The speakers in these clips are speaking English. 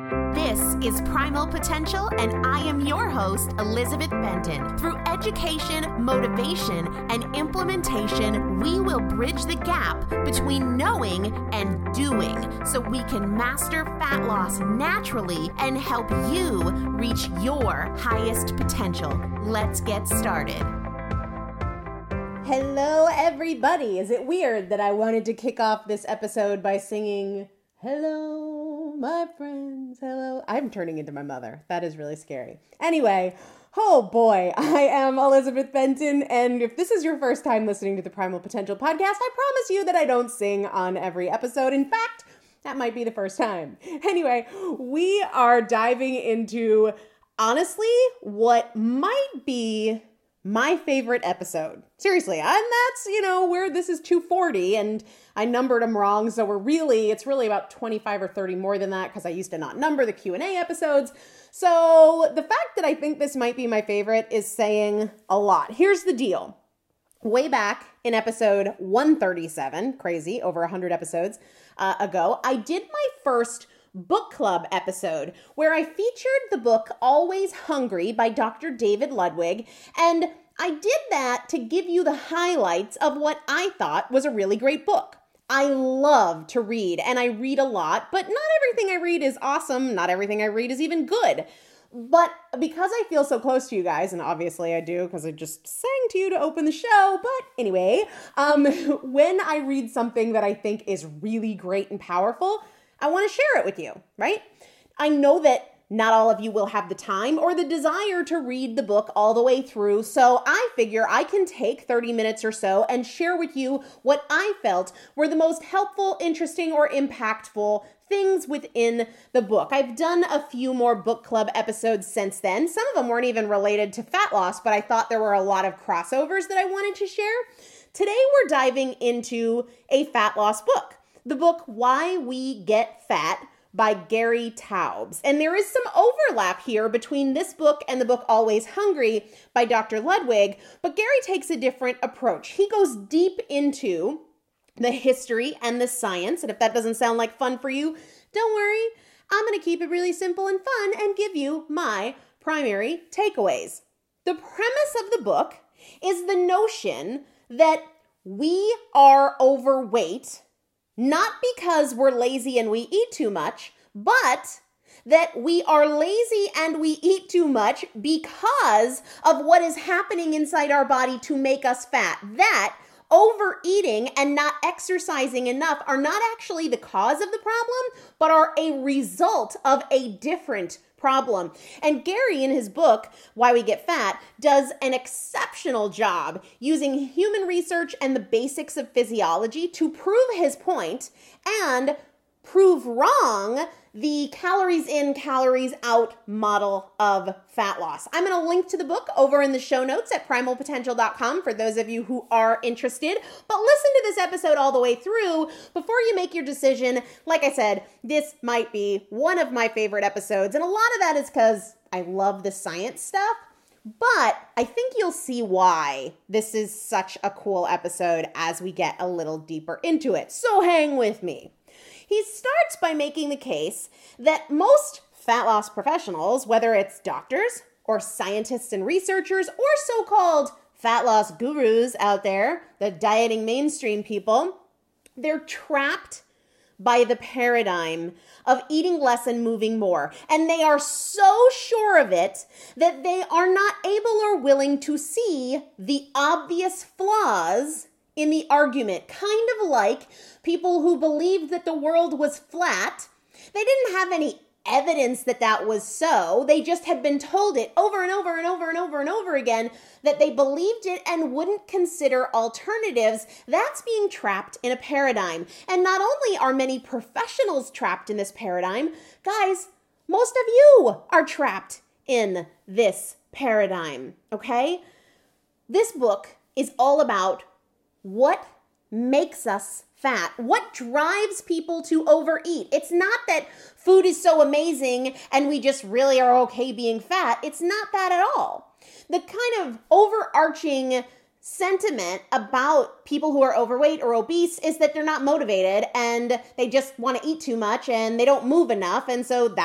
This is Primal Potential, and I am your host, Elizabeth Benton. Through education, motivation, and implementation, we will bridge the gap between knowing and doing so we can master fat loss naturally and help you reach your highest potential. Let's get started. Hello, everybody. Is it weird that I wanted to kick off this episode by singing, "Hello, my friends, hello"? I'm turning into my mother. That is really scary. Anyway, oh boy, I am Elizabeth Benton, and if this is your first time listening to the Primal Potential podcast, I promise you that I don't sing on every episode. In fact, that might be the first time. Anyway, we are diving into, honestly, what might be my favorite episode. Seriously, and that's, where this is 240 and I numbered them wrong. So it's really about 25 or 30 more than that because I used to not number the Q&A episodes. So the fact that I think this might be my favorite is saying a lot. Here's the deal. Way back in episode 137, crazy, over 100 episodes ago, I did my first book club episode where I featured the book Always Hungry by Dr. David Ludwig, and I did that to give you the highlights of what I thought was a really great book. I love to read, and I read a lot, but not everything I read is awesome. Not everything I read is even good. But because I feel so close to you guys, and obviously I do because I just sang to you to open the show, but anyway, when I read something that I think is really great and powerful, I want to share it with you, right? I know that not all of you will have the time or the desire to read the book all the way through, so I figure I can take 30 minutes or so and share with you what I felt were the most helpful, interesting, or impactful things within the book. I've done a few more book club episodes since then. Some of them weren't even related to fat loss, but I thought there were a lot of crossovers that I wanted to share. Today we're diving into a fat loss book. The book Why We Get Fat by Gary Taubes. And there is some overlap here between this book and the book Always Hungry by Dr. Ludwig, but Gary takes a different approach. He goes deep into the history and the science, and if that doesn't sound like fun for you, don't worry. I'm going to keep it really simple and fun and give you my primary takeaways. The premise of the book is the notion that we are overweight not because we're lazy and we eat too much, but that we are lazy and we eat too much because of what is happening inside our body to make us fat. That overeating and not exercising enough are not actually the cause of the problem, but are a result of a different problem. And Gary, in his book, Why We Get Fat, does an exceptional job using human research and the basics of physiology to prove his point and prove wrong the calories in, calories out model of fat loss. I'm going to link to the book over in the show notes at primalpotential.com for those of you who are interested. But listen to this episode all the way through before you make your decision. Like I said, this might be one of my favorite episodes, and a lot of that is because I love the science stuff. But I think you'll see why this is such a cool episode as we get a little deeper into it. So hang with me. He starts by making the case that most fat loss professionals, whether it's doctors or scientists and researchers or so-called fat loss gurus out there, the dieting mainstream people, they're trapped by the paradigm of eating less and moving more. And they are so sure of it that they are not able or willing to see the obvious flaws in the argument, kind of like people who believed that the world was flat. They didn't have any evidence that that was so. They just had been told it over and over and over and over and over again that they believed it and wouldn't consider alternatives. That's being trapped in a paradigm. And not only are many professionals trapped in this paradigm, guys, most of you are trapped in this paradigm, okay? This book is all about what makes us fat? What drives people to overeat? It's not that food is so amazing and we just really are okay being fat. It's not that at all. The kind of overarching sentiment about people who are overweight or obese is that they're not motivated and they just want to eat too much and they don't move enough, and so that's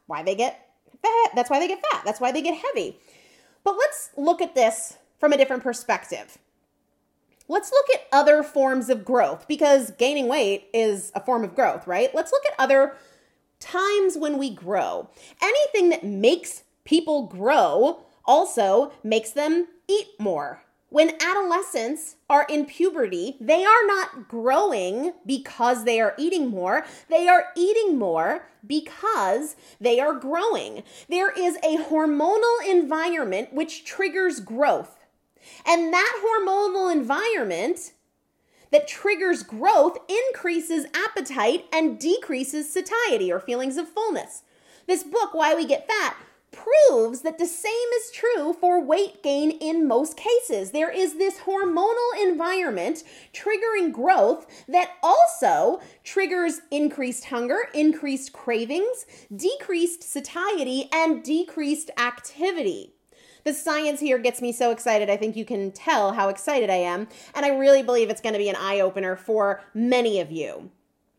why they get fat. That's why they get fat. That's why they get heavy. But let's look at this from a different perspective. Let's look at other forms of growth, because gaining weight is a form of growth, right? Let's look at other times when we grow. Anything that makes people grow also makes them eat more. When adolescents are in puberty, they are not growing because they are eating more. They are eating more because they are growing. There is a hormonal environment which triggers growth. And that hormonal environment that triggers growth increases appetite and decreases satiety, or feelings of fullness. This book, Why We Get Fat, proves that the same is true for weight gain in most cases. There is this hormonal environment triggering growth that also triggers increased hunger, increased cravings, decreased satiety, and decreased activity. The science here gets me so excited. I think you can tell how excited I am, and I really believe it's going to be an eye-opener for many of you.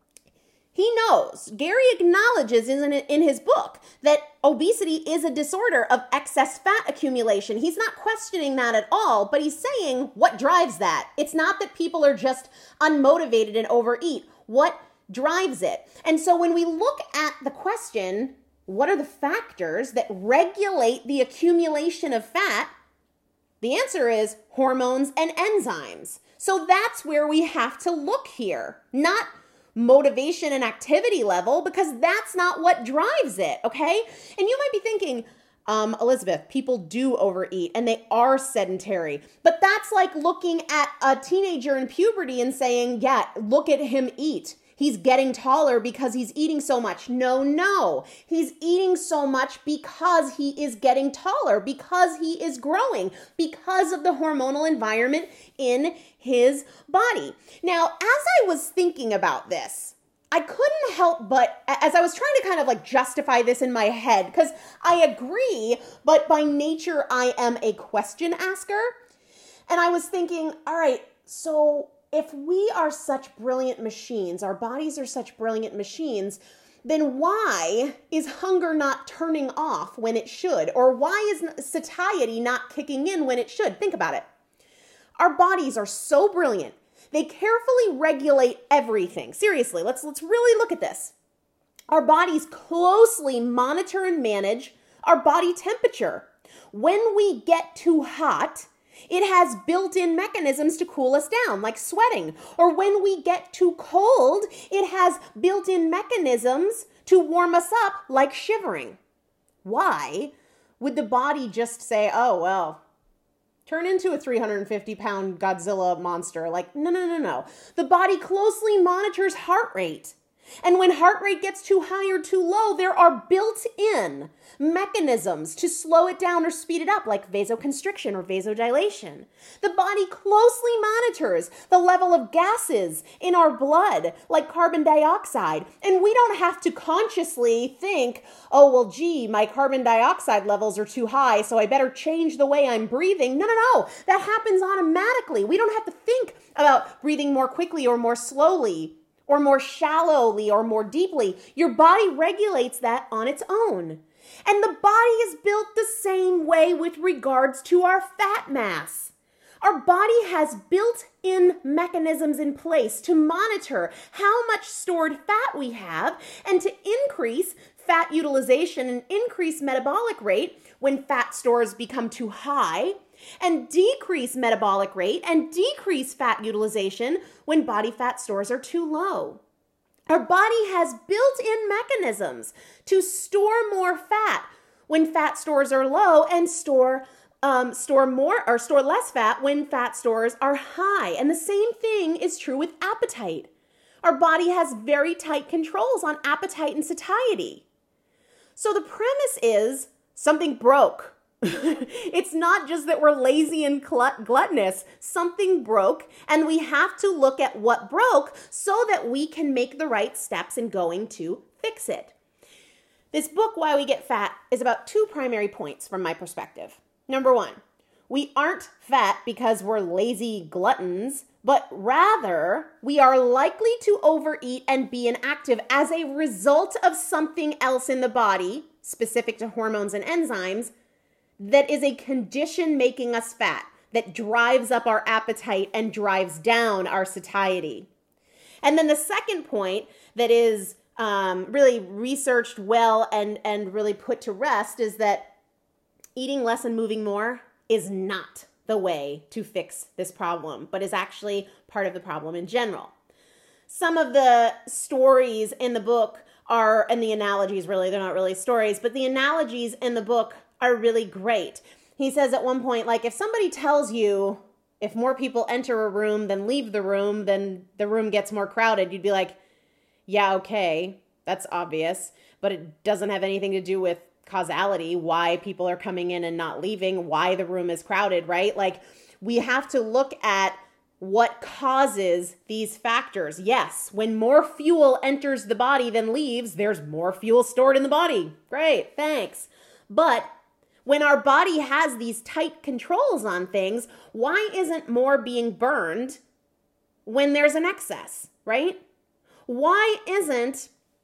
He knows, Gary acknowledges in his book that obesity is a disorder of excess fat accumulation. He's not questioning that at all, but he's saying what drives that. It's not that people are just unmotivated and overeat. What drives it? And so when we look at the question, what are the factors that regulate the accumulation of fat? The answer is hormones and enzymes. So that's where we have to look here, not motivation and activity level, because that's not what drives it, okay? And you might be thinking, Elizabeth, people do overeat and they are sedentary, but that's like looking at a teenager in puberty and saying, yeah, look at him eat. He's getting taller because he's eating so much. No. He's eating so much because he is getting taller, because he is growing, because of the hormonal environment in his body. Now, as I was thinking about this, I couldn't help but, as I was trying to kind of like justify this in my head, because I agree, but by nature, I am a question asker. And I was thinking, all right, so if we are such brilliant machines, our bodies are such brilliant machines, then why is hunger not turning off when it should? Or why is satiety not kicking in when it should? Think about it. Our bodies are so brilliant. They carefully regulate everything. Seriously, let's really look at this. Our bodies closely monitor and manage our body temperature. When we get too hot, it has built-in mechanisms to cool us down, like sweating. Or when we get too cold, it has built-in mechanisms to warm us up, like shivering. Why would the body just say, oh, well, turn into a 350-pound Godzilla monster? Like, no. The body closely monitors heart rate. And when heart rate gets too high or too low, there are built-in mechanisms to slow it down or speed it up, like vasoconstriction or vasodilation. The body closely monitors the level of gases in our blood, like carbon dioxide. And we don't have to consciously think, oh, well, gee, my carbon dioxide levels are too high, so I better change the way I'm breathing. No. That happens automatically. We don't have to think about breathing more quickly or more slowly, or more shallowly, or more deeply. Your body regulates that on its own. And the body is built the same way with regards to our fat mass. Our body has built-in mechanisms in place to monitor how much stored fat we have and to increase fat utilization and increase metabolic rate when fat stores become too high, and decrease metabolic rate and decrease fat utilization when body fat stores are too low. Our body has built-in mechanisms to store more fat when fat stores are low and store less fat when fat stores are high. And the same thing is true with appetite. Our body has very tight controls on appetite and satiety. So the premise is something broke. It's not just that we're lazy and gluttonous. Something broke, and we have to look at what broke so that we can make the right steps in going to fix it. This book, Why We Get Fat, is about two primary points from my perspective. Number one, we aren't fat because we're lazy gluttons. but rather we are likely to overeat and be inactive as a result of something else in the body, specific to hormones and enzymes, that is a condition making us fat, that drives up our appetite and drives down our satiety. And then the second point that is really researched well and really put to rest is that eating less and moving more is not the way to fix this problem, but is actually part of the problem in general. Some of the stories in the book are, and the analogies really, they're not really stories, but the analogies in the book are really great. He says at one point, like, if somebody tells you if more people enter a room than leave the room, then the room gets more crowded, you'd be like, yeah, okay, that's obvious, but it doesn't have anything to do with causality, why people are coming in and not leaving, why the room is crowded, right? Like, we have to look at what causes these factors. Yes, when more fuel enters the body than leaves, there's more fuel stored in the body. Great, thanks. But when our body has these tight controls on things, why isn't more being burned when there's an excess, right? Why isn't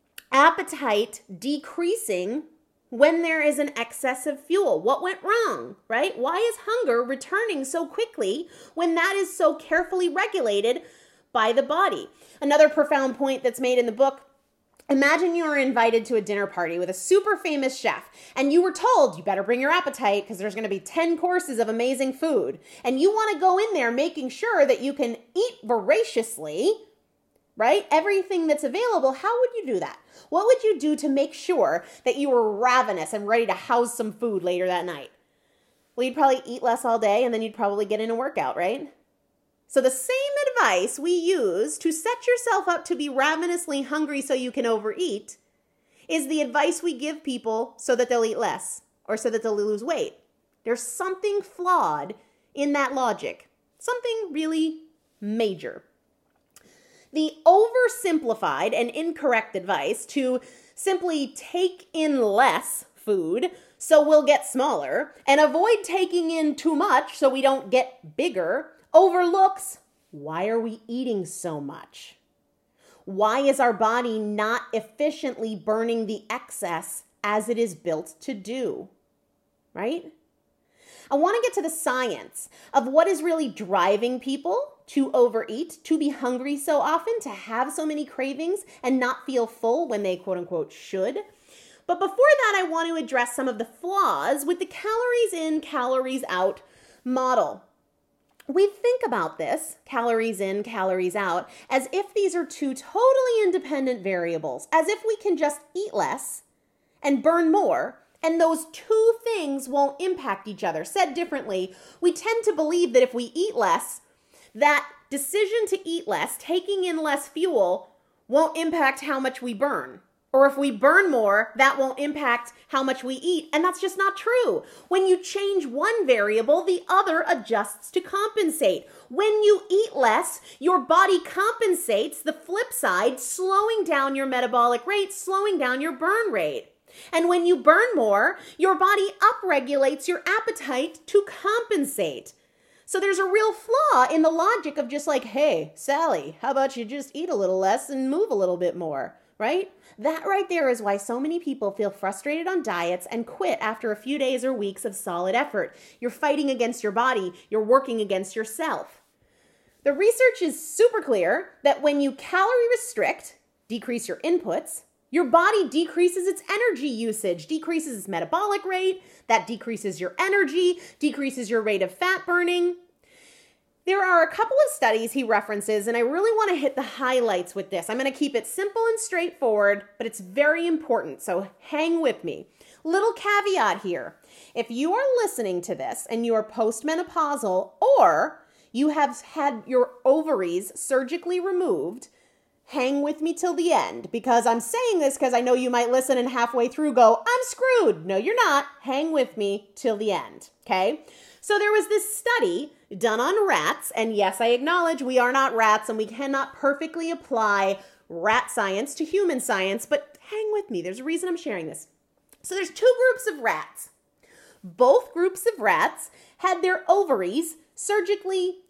appetite decreasing when there is an excess of fuel? What went wrong, right? Why is hunger returning so quickly when that is so carefully regulated by the body? Another profound point that's made in the book, imagine you were invited to a dinner party with a super famous chef and you were told you better bring your appetite because there's going to be 10 courses of amazing food. And you want to go in there making sure that you can eat voraciously, right? Everything that's available. How would you do that? What would you do to make sure that you were ravenous and ready to house some food later that night? Well, you'd probably eat less all day and then you'd probably get in a workout, right? So the same advice we use to set yourself up to be ravenously hungry so you can overeat is the advice we give people so that they'll eat less or so that they'll lose weight. There's something flawed in that logic, something really major. The oversimplified and incorrect advice to simply take in less food so we'll get smaller and avoid taking in too much so we don't get bigger overlooks, why are we eating so much? Why is our body not efficiently burning the excess as it is built to do, right? I want to get to the science of what is really driving people to overeat, to be hungry so often, to have so many cravings and not feel full when they quote unquote should. But before that, I want to address some of the flaws with the calories in, calories out model. We think about this, calories in, calories out, as if these are two totally independent variables, as if we can just eat less and burn more, and those two things won't impact each other. Said differently, we tend to believe that if we eat less, that decision to eat less, taking in less fuel, won't impact how much we burn. Or if we burn more, that won't impact how much we eat. And that's just not true. When you change one variable, the other adjusts to compensate. When you eat less, your body compensates the flip side, slowing down your metabolic rate, slowing down your burn rate. And when you burn more, your body upregulates your appetite to compensate. So there's a real flaw in the logic of just like, hey, Sally, how about you just eat a little less and move a little bit more, right? That right there is why so many people feel frustrated on diets and quit after a few days or weeks of solid effort. You're fighting against your body. You're working against yourself. The research is super clear that when you calorie restrict, decrease your inputs, your body decreases its energy usage, decreases its metabolic rate, that decreases your energy, decreases your rate of fat burning. There are a couple of studies he references, and I really want to hit the highlights with this. I'm going to keep it simple and straightforward, but it's very important, so hang with me. Little caveat here. If you are listening to this and you are postmenopausal or you have had your ovaries surgically removed, hang with me till the end, because I'm saying this because I know you might listen and halfway through go, I'm screwed. No, you're not. Hang with me till the end, okay? So there was this study done on rats, and yes, I acknowledge we are not rats and we cannot perfectly apply rat science to human science, but hang with me. There's a reason I'm sharing this. So there's two groups of rats. Both groups of rats had their ovaries surgically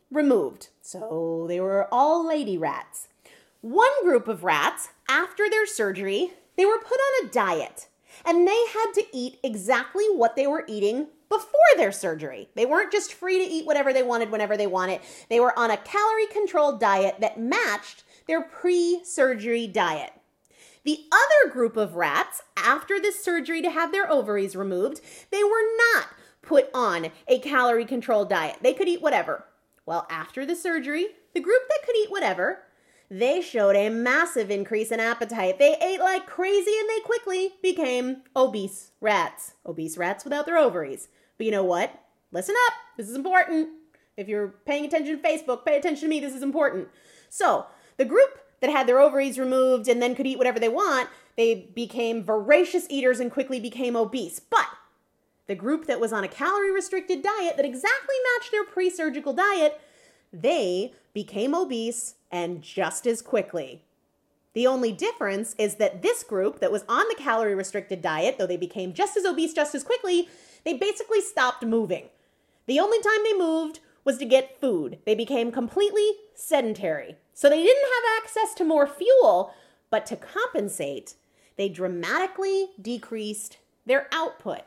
removed. So they were all lady rats. One group of rats, after their surgery, they were put on a diet, and they had to eat exactly what they were eating before their surgery. They weren't just free to eat whatever they wanted whenever they wanted. They were on a calorie-controlled diet that matched their pre-surgery diet. The other group of rats, after the surgery to have their ovaries removed, they were not put on a calorie-controlled diet. They could eat whatever. Well, after the surgery, the group that could eat whatever, they showed a massive increase in appetite. They ate like crazy and they quickly became obese rats. Obese rats without their ovaries. But you know what? Listen up. This is important. If you're paying attention to Facebook, pay attention to me. This is important. So the group that had their ovaries removed and then could eat whatever they want, they became voracious eaters and quickly became obese. But the group that was on a calorie-restricted diet that exactly matched their pre-surgical diet, they became obese and just as quickly. The only difference is that this group that was on the calorie-restricted diet, though they became just as obese just as quickly, they basically stopped moving. The only time they moved was to get food. They became completely sedentary. So they didn't have access to more fuel, but to compensate, they dramatically decreased their output.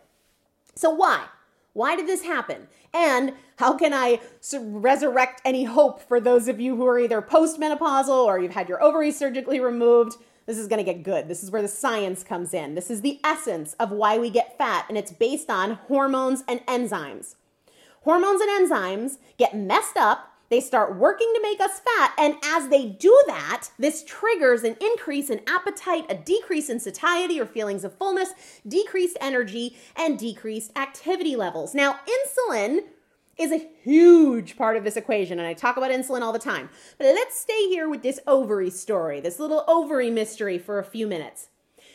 So why? Why did this happen? And how can I resurrect any hope for those of you who are either postmenopausal or you've had your ovaries surgically removed? This is going to get good. This is where the science comes in. This is the essence of why we get fat, and it's based on hormones and enzymes. Hormones and enzymes get messed up. They start working to make us fat, and as they do that, this triggers an increase in appetite, a decrease in satiety or feelings of fullness, decreased energy, and decreased activity levels. Now, insulin is a huge part of this equation, and I talk about insulin all the time. But let's stay here with this ovary story, this little ovary mystery for a few minutes.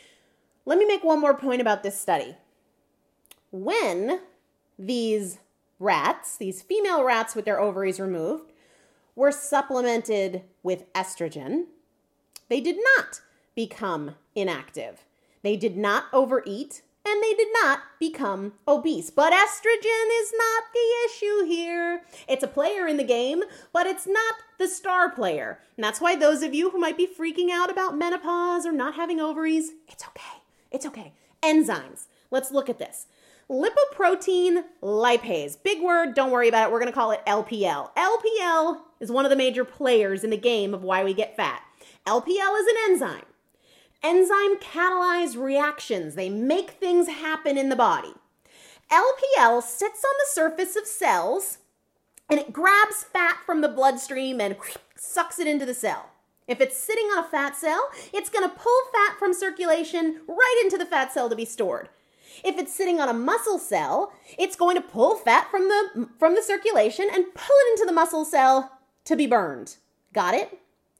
Let me make one more point about this study. When these rats, these female rats with their ovaries removed, were supplemented with estrogen, they did not become inactive. They did not overeat, and they did not become obese. But estrogen is not the issue here. It's a player in the game, but it's not the star player. And that's why those of you who might be freaking out about menopause or not having ovaries, it's okay. It's okay. Enzymes. Let's look at this. Lipoprotein lipase. Big word, don't worry about it. We're going to call it LPL. LPL is one of the major players in the game of why we get fat. LPL is an enzyme. Enzyme catalyze reactions. They make things happen in the body. LPL sits on the surface of cells and it grabs fat from the bloodstream and sucks it into the cell. If it's sitting on a fat cell, it's going to pull fat from circulation right into the fat cell to be stored. If it's sitting on a muscle cell, it's going to pull fat from the circulation and pull it into the muscle cell to be burned. Got it?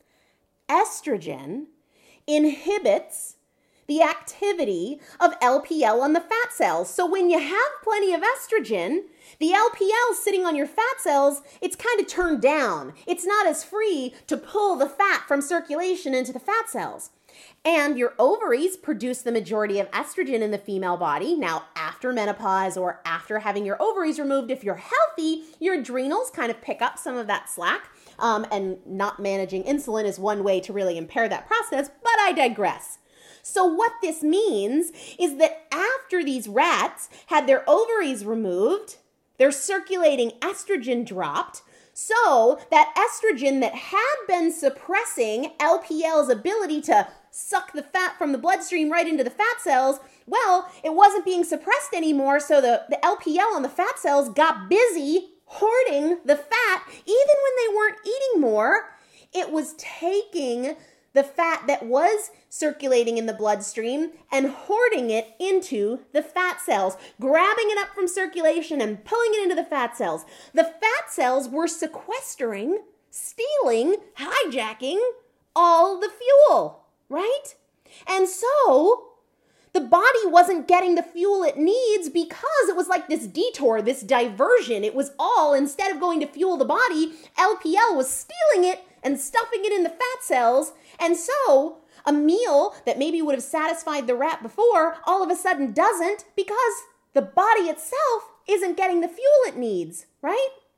Estrogen inhibits the activity of LPL on the fat cells. So when you have plenty of estrogen, the LPL sitting on your fat cells, it's kind of turned down. It's not as free to pull the fat from circulation into the fat cells. And your ovaries produce the majority of estrogen in the female body. Now, after menopause or after having your ovaries removed, if you're healthy, your adrenals kind of pick up some of that slack. And not managing insulin is one way to really impair that process, but I digress. So what this means is that after these rats had their ovaries removed, their circulating estrogen dropped. So that estrogen that had been suppressing LPL's ability to suck the fat from the bloodstream right into the fat cells, well, it wasn't being suppressed anymore, so the LPL on the fat cells got busy hoarding the fat. Even when they weren't eating more, it was taking the fat that was circulating in the bloodstream and hoarding it into the fat cells, grabbing it up from circulation and pulling it into the fat cells. The fat cells were sequestering, stealing, hijacking all the fuel, right? And so the body wasn't getting the fuel it needs because it was like this detour, this diversion. It was all, instead of going to fuel the body, LPL was stealing it and stuffing it in the fat cells. And so a meal that maybe would have satisfied the rat before all of a sudden doesn't because the body itself isn't getting the fuel it needs, right?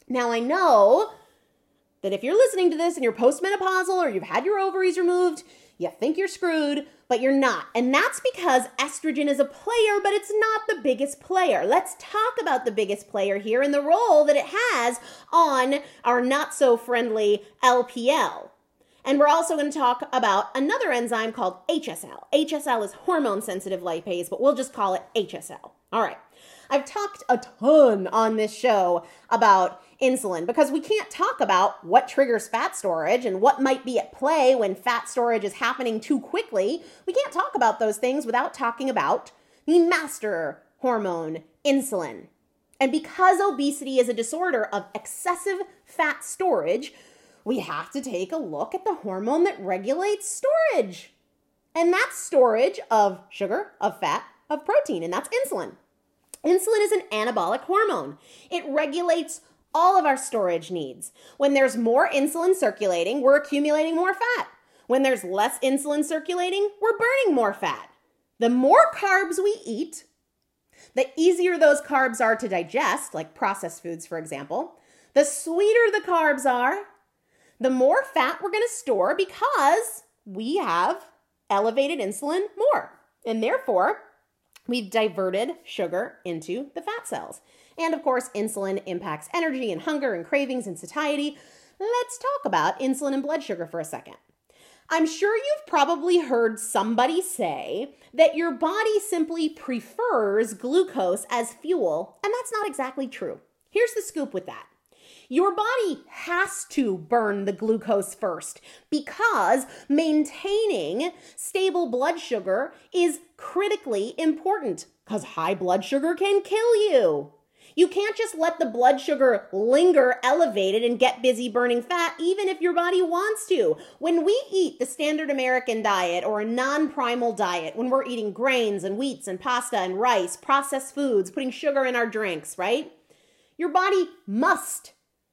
Now, I know that if you're listening to this and you're postmenopausal or you've had your ovaries removed, you think you're screwed, but you're not. And that's because estrogen is a player, but it's not the biggest player. Let's talk about the biggest player here and the role that it has on our not-so-friendly LPL. And we're also going to talk about another enzyme called HSL. HSL is hormone-sensitive lipase, but we'll just call it HSL. All right. I've talked a ton on this show about insulin because we can't talk about what triggers fat storage and what might be at play when fat storage is happening too quickly. We can't talk about those things without talking about the master hormone, insulin. And because obesity is a disorder of excessive fat storage, we have to take a look at the hormone that regulates storage. And that's storage of sugar, of fat, of protein, and that's insulin. Insulin is an anabolic hormone. It regulates all of our storage needs. When there's more insulin circulating, we're accumulating more fat. When there's less insulin circulating, we're burning more fat. The more carbs we eat, the easier those carbs are to digest, like processed foods, for example. The sweeter the carbs are, the more fat we're going to store because we have elevated insulin more. And therefore, we've diverted sugar into the fat cells. And of course, insulin impacts energy and hunger and cravings and satiety. Let's talk about insulin and blood sugar for a second. I'm sure you've probably heard somebody say that your body simply prefers glucose as fuel, and that's not exactly true. Here's the scoop with that. Your body has to burn the glucose first because maintaining stable blood sugar is critically important because high blood sugar can kill you. You can't just let the blood sugar linger elevated and get busy burning fat even if your body wants to. When we eat the standard American diet or a non-primal diet, when we're eating grains and wheats and pasta and rice, processed foods, putting sugar in our drinks, right? Your body must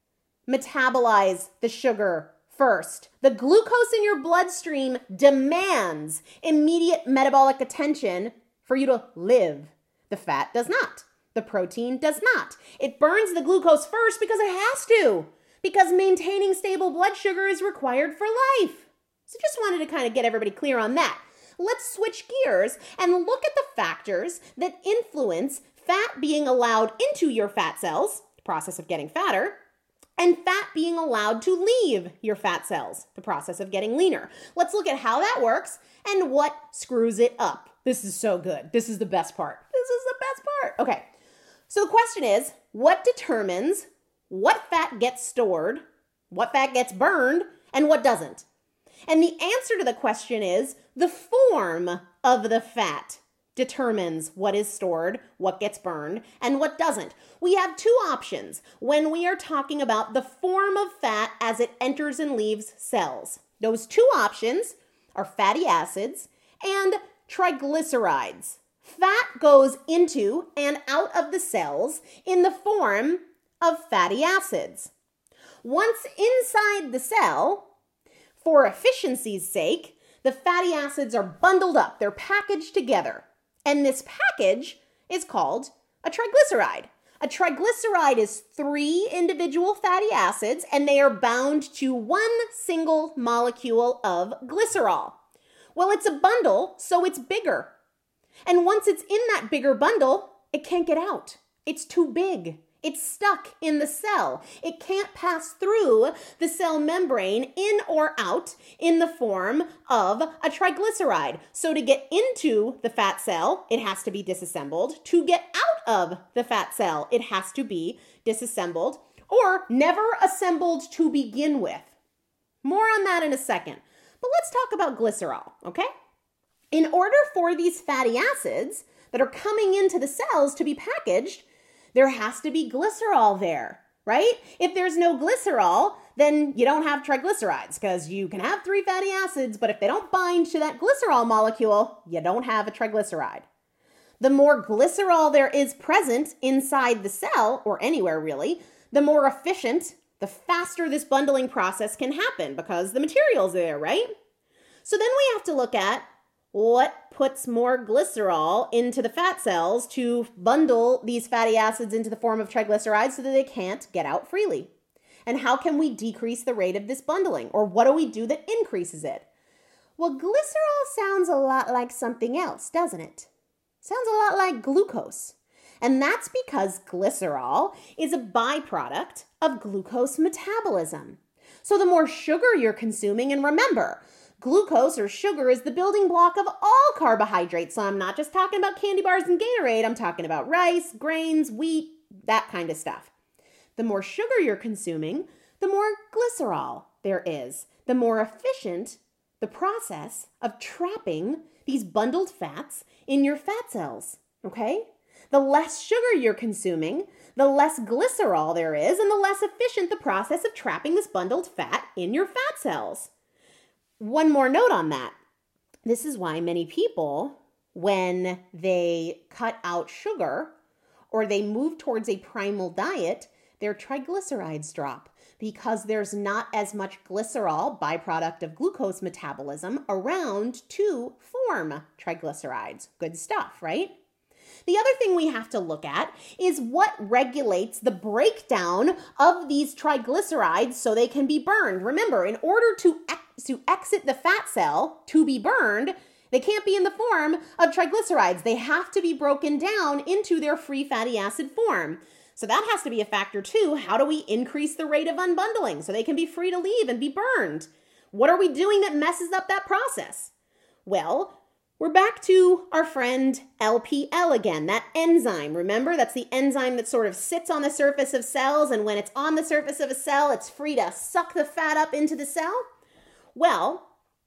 metabolize the sugar first. The glucose in your bloodstream demands immediate metabolic attention for you to live. The fat does not. The protein does not. It burns the glucose first because it has to, because maintaining stable blood sugar is required for life. So just wanted to kind of get everybody clear on that. Let's switch gears and look at the factors that influence fat being allowed into your fat cells, the process of getting fatter, and fat being allowed to leave your fat cells, the process of getting leaner. Let's look at how that works and what screws it up. This is so good. This is the best part. This is the best part. Okay, so the question is, what determines what fat gets stored, what fat gets burned, and what doesn't? And the answer to the question is the form of the fat determines what is stored, what gets burned, and what doesn't. We have two options when we are talking about the form of fat as it enters and leaves cells. Those two options are fatty acids and triglycerides. Fat goes into and out of the cells in the form of fatty acids. Once inside the cell, for efficiency's sake, the fatty acids are bundled up. They're packaged together. And this package is called a triglyceride. A triglyceride is 3 individual fatty acids, and they are bound to one single molecule of glycerol. Well, it's a bundle, so it's bigger. And once it's in that bigger bundle, it can't get out. It's too big. It's stuck in the cell. It can't pass through the cell membrane in or out in the form of a triglyceride. So to get into the fat cell, it has to be disassembled. To get out of the fat cell, it has to be disassembled or never assembled to begin with. More on that in a second. But let's talk about glycerol, okay? In order for these fatty acids that are coming into the cells to be packaged, there has to be glycerol there, right? If there's no glycerol, then you don't have triglycerides because you can have 3 fatty acids, but if they don't bind to that glycerol molecule, you don't have a triglyceride. The more glycerol there is present inside the cell, or anywhere really, the more efficient, the faster this bundling process can happen because the material's there, right? So then we have to look at What puts more glycerol into the fat cells to bundle these fatty acids into the form of triglycerides so that they can't get out freely? And how can we decrease the rate of this bundling? Or what do we do that increases it? Well, glycerol sounds a lot like something else, doesn't it? Sounds a lot like glucose. And that's because glycerol is a byproduct of glucose metabolism. So the more sugar you're consuming, and remember, glucose or sugar is the building block of all carbohydrates. So I'm not just talking about candy bars and Gatorade. I'm talking about rice, grains, wheat, that kind of stuff. The more sugar you're consuming, the more glycerol there is. The more efficient the process of trapping these bundled fats in your fat cells, okay? The less sugar you're consuming, the less glycerol there is, and the less efficient the process of trapping this bundled fat in your fat cells. One more note on that. This is why many people, when they cut out sugar or they move towards a primal diet, their triglycerides drop because there's not as much glycerol, byproduct of glucose metabolism, around to form triglycerides. Good stuff, right? The other thing we have to look at is what regulates the breakdown of these triglycerides so they can be burned. Remember, in order to exit the fat cell to be burned, they can't be in the form of triglycerides. They have to be broken down into their free fatty acid form. So that has to be a factor too. How do we increase the rate of unbundling so they can be free to leave and be burned? What are we doing that messes up that process? Well, we're back to our friend LPL again, that enzyme. Remember, that's the enzyme that sort of sits on the surface of cells, and when it's on the surface of a cell, it's free to suck the fat up into the cell. Well,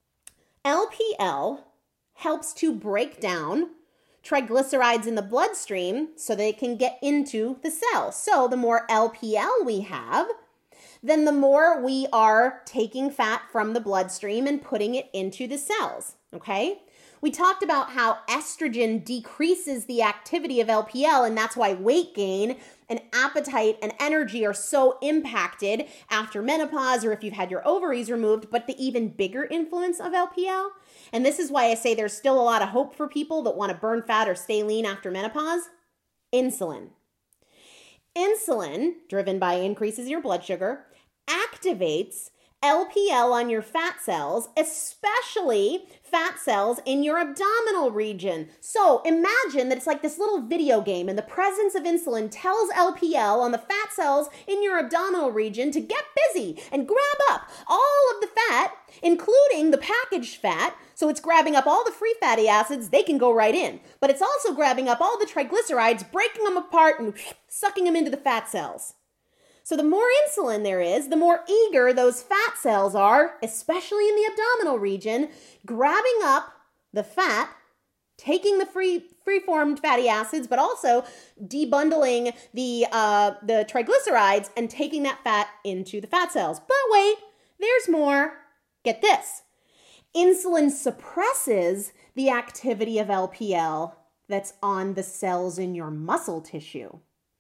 LPL helps to break down triglycerides in the bloodstream so they can get into the cell. So the more LPL we have, then the more we are taking fat from the bloodstream and putting it into the cells, okay? We talked about how estrogen decreases the activity of LPL, and that's why weight gain and appetite and energy are so impacted after menopause or if you've had your ovaries removed, but the even bigger influence of LPL. And this is why I say there's still a lot of hope for people that want to burn fat or stay lean after menopause. Insulin. Insulin, driven by increases in your blood sugar, activates LPL on your fat cells, especially fat cells in your abdominal region. So imagine that it's like this little video game, and the presence of insulin tells LPL on the fat cells in your abdominal region to get busy and grab up all of the fat, including the packaged fat. So it's grabbing up all the free fatty acids, they can go right in. But it's also grabbing up all the triglycerides, breaking them apart and sucking them into the fat cells. So the more insulin there is, the more eager those fat cells are, especially in the abdominal region, grabbing up the fat, taking the free-formed fatty acids, but also debundling the triglycerides and taking that fat into the fat cells. But wait, there's more. Get this. Insulin suppresses the activity of LPL that's on the cells in your muscle tissue.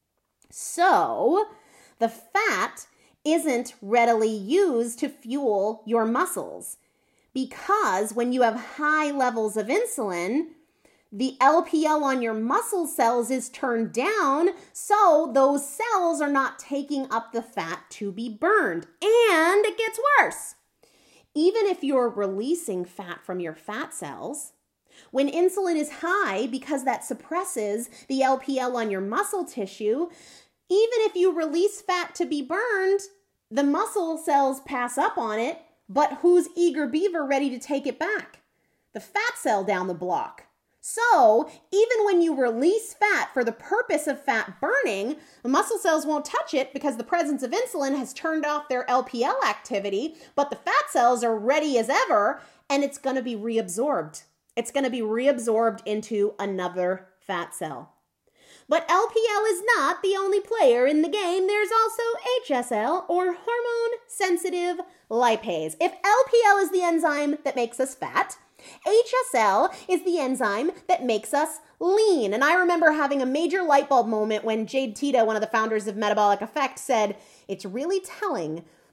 So the fat isn't readily used to fuel your muscles because when you have high levels of insulin, the LPL on your muscle cells is turned down, so those cells are not taking up the fat to be burned. And it gets worse. Even if you're releasing fat from your fat cells, when insulin is high, because that suppresses the LPL on your muscle tissue, even if you release fat to be burned, the muscle cells pass up on it, but who's eager beaver ready to take it back? The fat cell down the block. So even when you release fat for the purpose of fat burning, the muscle cells won't touch it because the presence of insulin has turned off their LPL activity, but the fat cells are ready as ever, and it's going to be reabsorbed. It's going to be reabsorbed into another fat cell. But LPL is not the only player in the game. There's also HSL, or hormone-sensitive lipase. If LPL is the enzyme that makes us fat, HSL is the enzyme that makes us lean. And I remember having a major light bulb moment when Jade Teta, one of the founders of Metabolic Effect, said, "It's really telling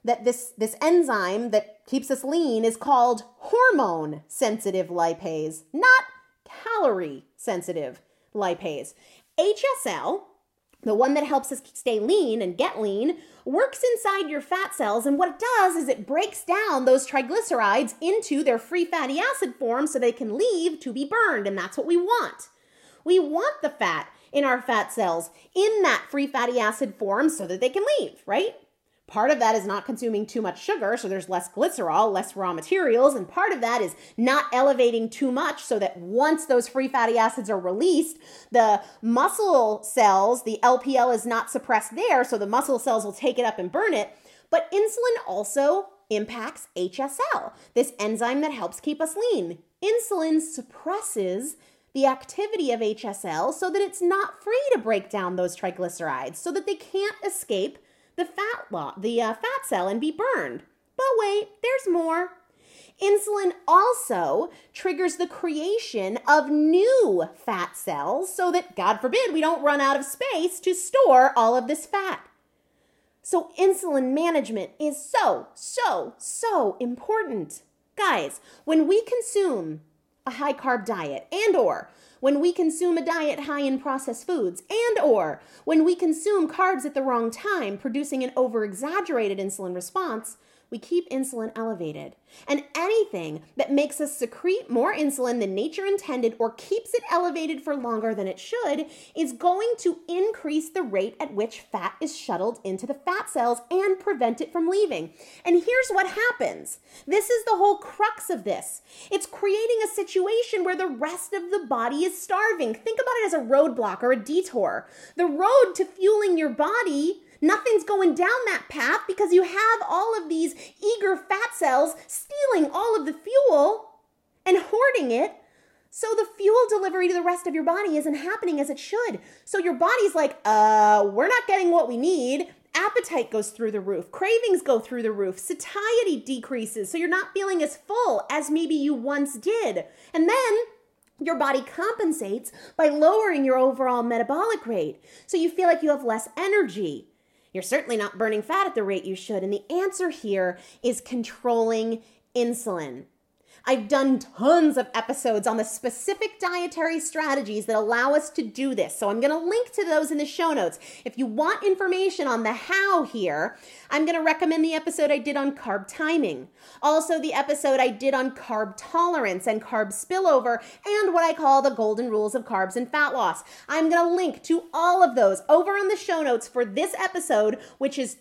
that this enzyme that keeps us lean is called hormone-sensitive lipase, not calorie-sensitive lipase. HSL, the one that helps us stay lean and get lean, works inside your fat cells, and what it does is it breaks down those triglycerides into their free fatty acid form so they can leave to be burned, and that's what we want. We want the fat in our fat cells in that free fatty acid form so that they can leave, right? Part of that is not consuming too much sugar, so there's less glycerol, less raw materials, and part of that is not elevating too much so that once those free fatty acids are released, the muscle cells, the LPL is not suppressed there, so the muscle cells will take it up and burn it. But insulin also impacts HSL, this enzyme that helps keep us lean. Insulin suppresses the activity of HSL so that it's not free to break down those triglycerides, so that they can't escape the fat cell and be burned. But wait, there's more. Insulin also triggers the creation of new fat cells so that, God forbid, we don't run out of space to store all of this fat. So insulin management is so important. Guys, when we consume a high-carb diet and/or when we consume a diet high in processed foods and/or when we consume carbs at the wrong time, producing an over-exaggerated insulin response, we keep insulin elevated. And anything that makes us secrete more insulin than nature intended or keeps it elevated for longer than it should is going to increase the rate at which fat is shuttled into the fat cells and prevent it from leaving. And here's what happens. This is the whole crux of this. It's creating a situation where the rest of the body is starving. Think about it as a roadblock or a detour. The road to fueling your body, nothing's going down that path because you have all of these eager fat cells stealing all of the fuel and hoarding it. So the fuel delivery to the rest of your body isn't happening as it should. So your body's like, we're not getting what we need. Appetite goes through the roof. Cravings go through the roof. Satiety decreases. So you're not feeling as full as maybe you once did. And then your body compensates by lowering your overall metabolic rate. So you feel like you have less energy. You're certainly not burning fat at the rate you should. And the answer here is controlling insulin. I've done tons of episodes on the specific dietary strategies that allow us to do this. So I'm going to link to those in the show notes. If you want information on the how here, I'm going to recommend the episode I did on carb timing. Also, the episode I did on carb tolerance and carb spillover and what I call the golden rules of carbs and fat loss. I'm going to link to all of those over in the show notes for this episode, which is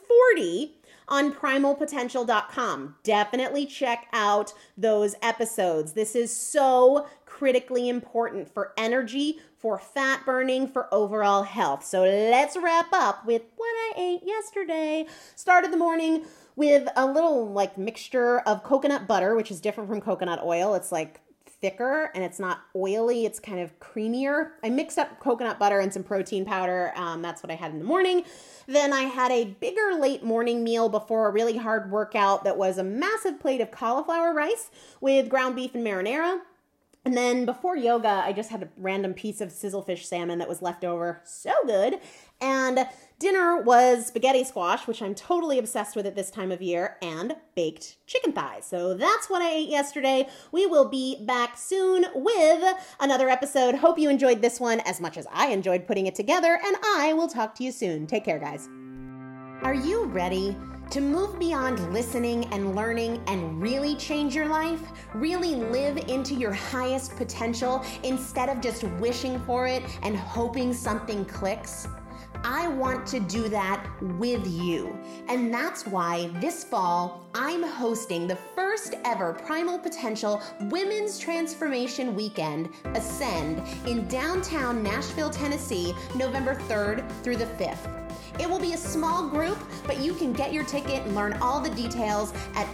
240 on primalpotential.com. Definitely check out those episodes. This is so critically important for energy, for fat burning, for overall health. So let's wrap up with what I ate yesterday. Started the morning with a little mixture of coconut butter, which is different from coconut oil. It's thicker and it's not oily. It's kind of creamier. I mixed up coconut butter and some protein powder. That's what I had in the morning. Then I had a bigger late morning meal before a really hard workout that was a massive plate of cauliflower rice with ground beef and marinara. And then before yoga, I just had a random piece of sizzlefish salmon that was left over. So good. And dinner was spaghetti squash, which I'm totally obsessed with at this time of year, and baked chicken thighs. So that's what I ate yesterday. We will be back soon with another episode. Hope you enjoyed this one as much as I enjoyed putting it together, and I will talk to you soon. Take care, guys. Are you ready to move beyond listening and learning and really change your life? Really live into your highest potential instead of just wishing for it and hoping something clicks? I want to do that with you. And that's why this fall, I'm hosting the first ever Primal Potential Women's Transformation Weekend, Ascend, in downtown Nashville, Tennessee, November 3rd through the 5th. It will be a small group, but you can get your ticket and learn all the details at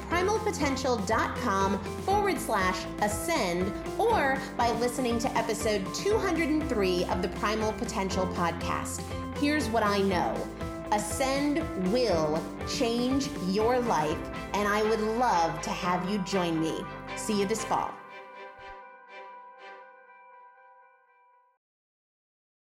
primalpotential.com/ascend or by listening to episode 203 of the Primal Potential podcast. Here's what I know. Ascend will change your life, and I would love to have you join me. See you this fall.